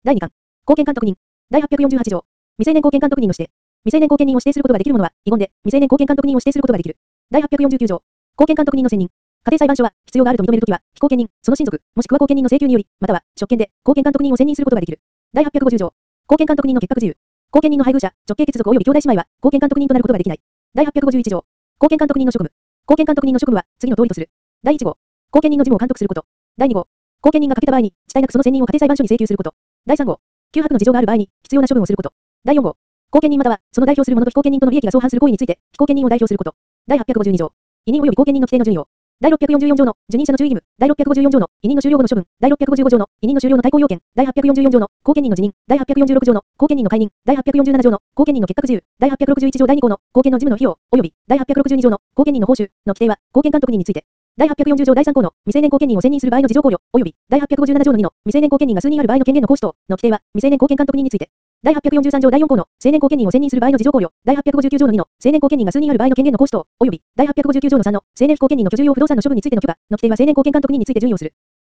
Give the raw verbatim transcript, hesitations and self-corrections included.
だいにかん。後見監督人。だいはっぴゃくよんじゅうはち条。未成年後見監督人の指定。未成年後見人を指定することができる者は、遺言で、未成年後見監督人を指定することができる。だいはっぴゃくよんじゅうきゅう条。後見監督人の選任。家庭裁判所は、必要があると認めるときは、被後見人、その親族、もしくは後見人の請求により、または、職権で、後見監督人を選任することができる。だいはっぴゃくごじゅう条。後見監督人の結核自由。後見人の配偶者、直系血族及び兄弟姉妹は、後見監督人となることができない。だいはっぴゃくごじゅういち条。後見監督人の職務。後見監督人の職務は、次の通りとする。だいいち号。後見人の事務を監督すること。だいに号。後見人が欠けた場合に、遅滞なくその選任を家庭裁判所に請求すること。だいさん号。急迫の事情がある場合に、必要な処分をすること。だいよん号。後見人または、その代表する者と被後見人との利益が相反する行為について、被後見人を代表すること。だいはっぴゃくごじゅうに条。委任及び後見人の規定の順位を。だいろっぴゃくよんじゅうよん条の受任者の注意義務。だいろっぴゃくごじゅうよん条の委任の終了後の処分。だいろっぴゃくごじゅうご条の委任の終了の対抗要件。だいはっぴゃくよんじゅうよん条の後見人の辞任。だいはっぴゃくよんじゅうろく条の後見人の解任。だいはっぴゃくよんじゅうなな条の後見人の結核自由。だいはっぴゃくろくじゅういち条だいに項の後見の事務の費用及びだいはっぴゃくろくじゅうに条の後見人の報酬の規定は後見監督人について。だいはっぴゃくよんじゅう条だいさん項の未成年後見人を選任する場合の事情考慮及びだいはっぴゃくごじゅうなな条のにの未成年後見人が数人ある場合の権限の行使等の規定は未成年後見監督人について。だいはっぴゃくよんじゅうさん条だいよん項の成年後見人を選任する場合の事情考慮。だいはっぴゃくごじゅうきゅう条のにの成年後見人が数人ある場合の権限の行使等及びだいはっぴゃくごじゅうきゅう条のさんの成年不後見人の居住用不動産の処分についての許可の規定は成年後見監督人について準用する。